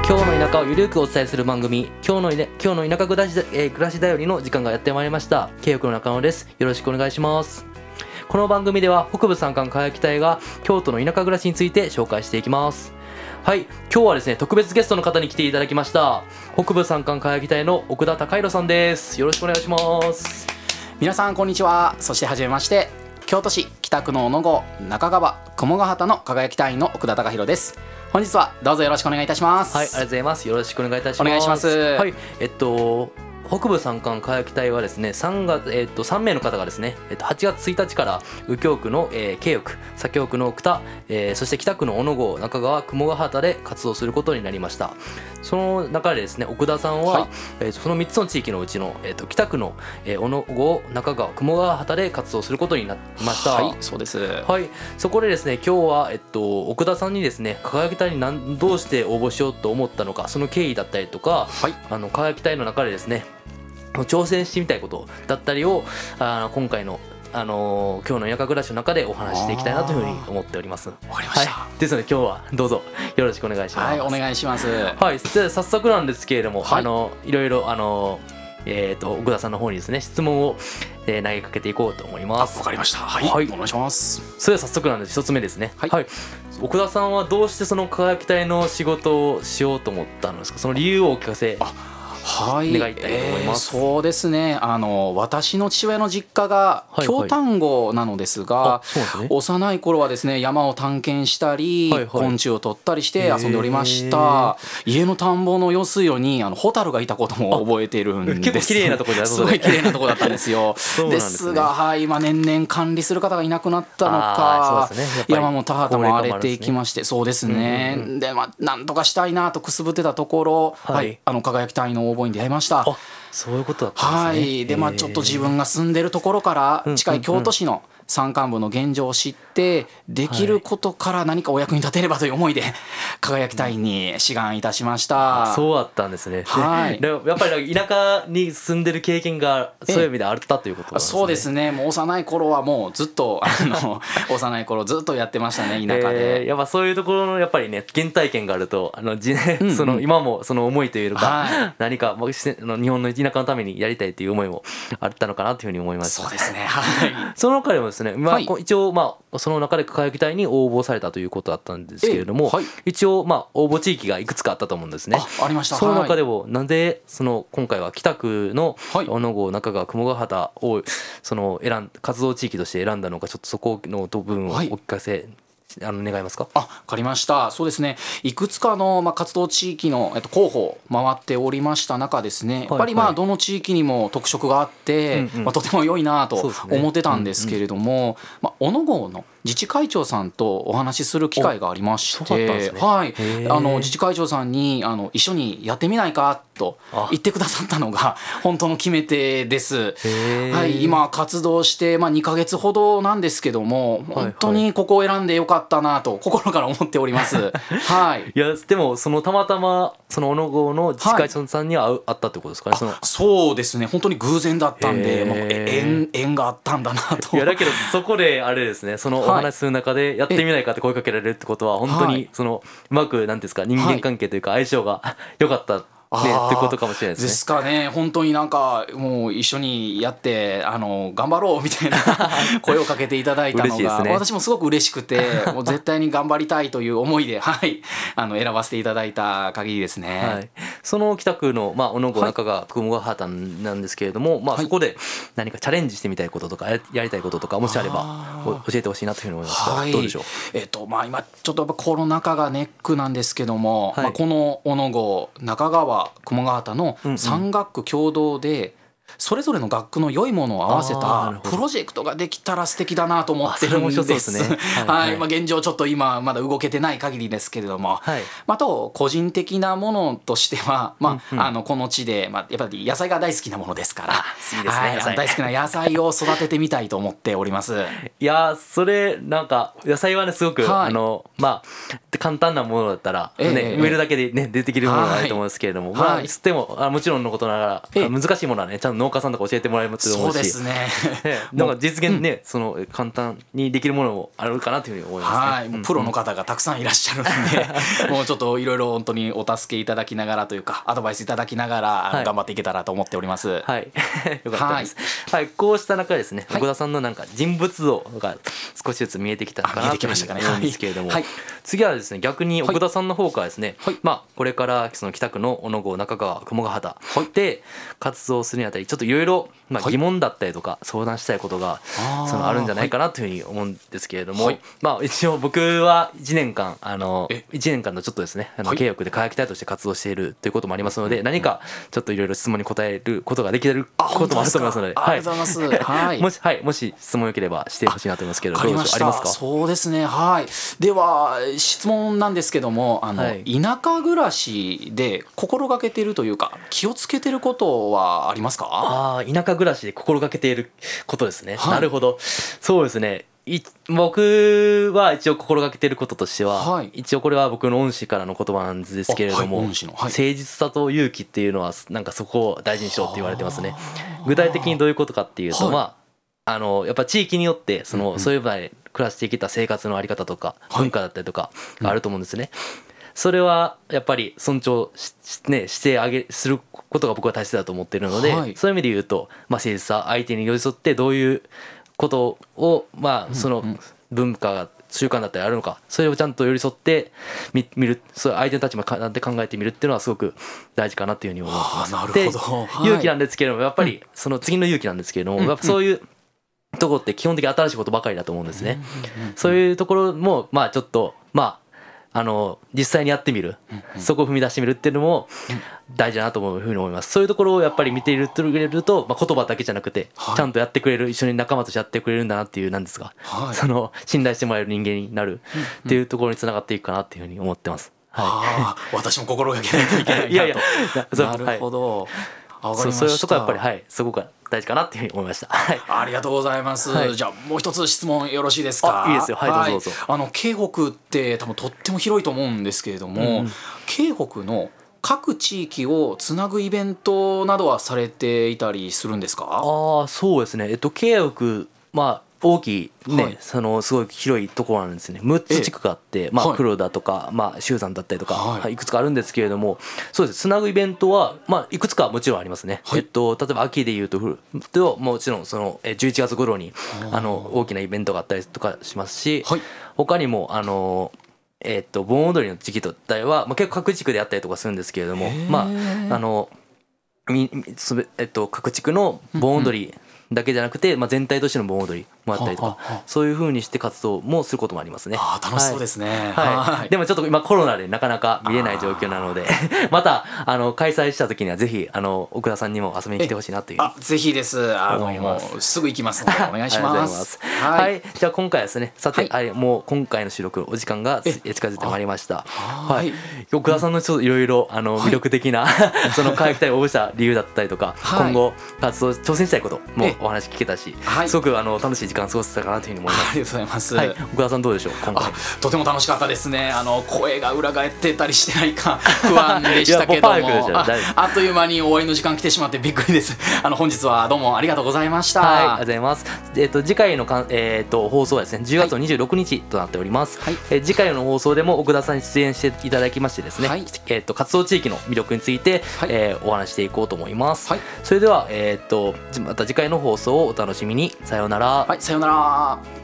今日の田舎をゆるくお伝えする番組、今日の田舎暮らしだよりの時間がやってまいりました。京北の中野です。よろしくお願いします。この番組では北部山間輝き隊が京都の田舎暮らしについて紹介していきます。はい、今日はですね、特別ゲストの方に来ていただきました。北部山間輝き隊の奥田貴弘さんです。よろしくお願いします。 皆さんこんにちは。そしてはじめまして、京都市北区の小野郷中川雲ヶ畑の輝き隊員の奥田貴弘です。本日はどうぞよろしくお願いいたします。 はい、ありがとうございます。よろしくお願いいたします。 お願いします。 はい、北部山間輝き隊はですね、3名の方がですね、8月1日から右京区の、京北、左京区の奥田、そして北区の小野郷中川雲ヶ畑で活動することになりました。その中でですね、奥田さんは、その3つの地域のうちの、北区の、小野郷中川雲ヶ畑で活動することになりました。 はい、そうです。 はい、そこでですね、今日は、奥田さんにですね、輝き隊にどうして応募しようと思ったのか、その経緯だったりとか、輝き隊の中でですね、挑戦してみたいことだったりを今回の今日の田舎暮らしの中でお話していきたいなというふうに思っております。 わかりました。 はい、ですので今日はどうぞよろしくお願いします。 はい、お願いします。 はい、じゃあ早速なんですけれども、 はい、 いろいろ奥田さんの方にですね、質問を、投げかけていこうと思います。 わかりました。はい、 はい、 お願いします。 それでは早速なんです1つ目ですね。 はい、 はい、奥田さんはどうしてその輝き隊の仕事をしようと思ったんですか。その理由をお聞かせはい、 願いたいと思います。 そうですね、私の父親の実家が京丹後なのですが、幼い頃はですね、山を探検したり、昆虫を取ったりして遊んでおりました。家の田んぼの用水路にホタルがいたことも覚えているんです。 結構綺麗なところすごい綺麗なところだったんですよ。ですが、はい、年々管理する方がいなくなったのか、山も田畑も荒れていきまして、そうですね。で、なんとかしたいなとくすぶってたところ、輝き隊の応募に出会いました。 そういうことだったんですね。 はい、でちょっと自分が住んでるところから近い京都市の山間部の現状を知って、できることから何かお役に立てればという思いで輝き隊に志願いたしました。 そうだったんですね。はい、やっぱり田舎に住んでる経験がそういう意味であったということなんですね。 そうですね。もう幼い頃はもうずっと幼い頃ずっとやってましたね、田舎で。 やっぱそういうところのやっぱりね、原体験があるとその今もその思いというか、何か日本の田舎のためにやりたいという思いもあったのかなというふうに思いました。 そうですね。はい。 その彼もですね、一応その中で輝き隊に応募されたということだったんですけれども、一応応募地域がいくつかあったと思うんですね。 ありました。 その中でもなんで今回は北区の小野郷中川雲ヶ畑を活動地域として選んだのか、ちょっとそこの部分をお聞かせ願いますか。 わかりました。そうですね、いくつかの活動地域の候補を回っておりました中ですね、やっぱりどの地域にも特色があって、とても良いなと思ってたんですけれども、小野郷の自治会長さんとお話しする機会がありまして、自治会長さんに一緒にやってみないかと言ってくださったのが本当の決め手です。はい、今活動して2ヶ月ほどなんですけども、本当にここを選んでよかったなと心から思っております。はい。 いや、でもたまたまその小野郷の自治会長さんにはあったってことですかね。 そうですね、本当に偶然だったんで、縁があったんだなと。 いや、だけどそこであれですね、そのお話しする中でやってみないかって声かけられるってことは、本当にうまくなんていうんですか、人間関係というか相性が良かったってことかもしれないですね。 ですかね。本当にもう一緒にやって頑張ろうみたいな声をかけていただいたのが、私もすごく嬉しくて、もう絶対に頑張りたいという思いで選ばせていただいた限りですね。 その北区の小野郷中川雲ヶ畑なんですけれども、そこで何かチャレンジしてみたいこととかやりたいこととかもしあれば教えてほしいなというふうに思いますが、どうでしょう。 今ちょっとコロナ禍がネックなんですけども、この小野郷中川雲ヶ畑の3学区共同でそれぞれの学区の良いものを合わせたプロジェクトができたら素敵だなと思ってるんです。現状ちょっと今まだ動けてない限りですけれども、あと個人的なものとしては、この地でやっぱり野菜が大好きなものですから、大好きな野菜を育ててみたいと思っております。 いや、それなんか野菜はね、すごく簡単なものだったら植えるだけでね出てきるものがあると思うんですけれども、でももちろんのことながら難しいものはね、ちゃんと農家さんとか教えてもらえると思うし、 そうですねなんか実現ね、その簡単にできるものもあるかなというふうに思いますね。 はい、もうプロの方がたくさんいらっしゃるんでもうちょっといろいろ本当にお助けいただきながらというかアドバイスいただきながら頑張っていけたらと思っております。 はい、よかったです。はい、こうした中ですね、奥田さんのなんか人物像が少しずつ見えてきたかなと思うんですけれども、次はですね、逆に奥田さんの方からですね、まあこれからその北区の小野郷、中川、雲ヶ畑で活動するにあたり、ちょっといろいろ疑問だったりとか相談したいことがあるんじゃないかなというふうに思うんですけれども、まあ一応僕は1年間のちょっとですね、契約で輝き隊として活動しているということもありますので、何かちょっといろいろ質問に答えることができることもあると思いますので、 ありがとうございます。 もし質問よければしてほしいなと思いますけど、どうでしょう、ありますか？ そうですね、はい。では質問なんですけども、田舎暮らしで心がけているというか気をつけてることはありますか？ 田舎暮らしで心がけていることですね。なるほど。そうですね。僕は一応心がけていることとしては、一応これは僕の恩師からの言葉なんですけれども、誠実さと勇気っていうのはなんかそこを大事にしようって言われてますね。具体的にどういうことかっていうと、やっぱ地域によってそういう場合暮らしてきた生活のあり方とか文化だったりとかがあると思うんですね。それはやっぱり尊重することが僕は大切だと思っているので、そういう意味で言うと、誠実さ、相手に寄り添ってどういうことをその文化が習慣だったりあるのか、それをちゃんと寄り添って見る、そう相手の立場で考えてみるっていうのはすごく大事かなというふうに思ってます。で、勇気なんですけれども、やっぱりその次の勇気なんですけれども、やっぱそういうところって基本的に新しいことばかりだと思うんですね。そういうところもちょっと実際にやってみる、そこを踏み出してみるっていうのも大事だなというふうに思います。そういうところをやっぱり見ていると、言葉だけじゃなくてちゃんとやってくれる、一緒に仲間としてやってくれるんだなっていう、なんですが、その信頼してもらえる人間になるっていうところにつながっていくかなっていうふうに思ってます。 私も心がけないといけないなと。なるほど。 そういうとこやっぱりそこが大事かなっていうふうに思いました。 ありがとうございます。じゃあもう一つ質問よろしいですか？ いいですよ。どうぞ。 京北って多分とっても広いと思うんですけれども、京北の各地域をつなぐイベントなどはされていたりするんですか？ そうですね。京北大きいね、すごい広いところなんですね。6つ地区があって、黒田とか秀山だったりとか、いくつかあるんですけれども、そうです。つなぐイベントはいくつかもちろんありますね。例えば秋でいうともちろんその11月頃に大きなイベントがあったりとかしますし、他にも盆踊りの時期とったりは結構各地区でやったりとかするんですけれども、各地区の盆踊りだけじゃなくて、全体としての盆踊りもあったりとか、そういう風にして活動もすることもありますね。 楽しそうですね。 でもちょっと今コロナでなかなか見れない状況なのでまた開催した時にはぜひ奥田さんにも遊びに来てほしいなという。 ぜひです。すぐ行きますのでお願いします。 じゃあ今回ですね、さて、もう今回の収録お時間が近づいてまいりました。奥田さんのちょっといろいろ魅力的なその輝き隊を応募した理由だったりとか、今後活動挑戦したいこともお話聞けたし、すごく楽しい時間過ごせたかなというふうに思います。 ありがとうございます。 奥田さんどうでしょう？今回とても楽しかったですね。声が裏返ってたりしてないか不安でしたけどもあっという間に終わりの時間来てしまってびっくりです。本日はどうもありがとうございました。 ありがとうございます。次回の放送はですね、10月の26日となっております。次回の放送でも奥田さんに出演していただきましてですね、活動地域の魅力についてお話していこうと思います。それではまた次回の放送をお楽しみに。さようなら。 さようなら。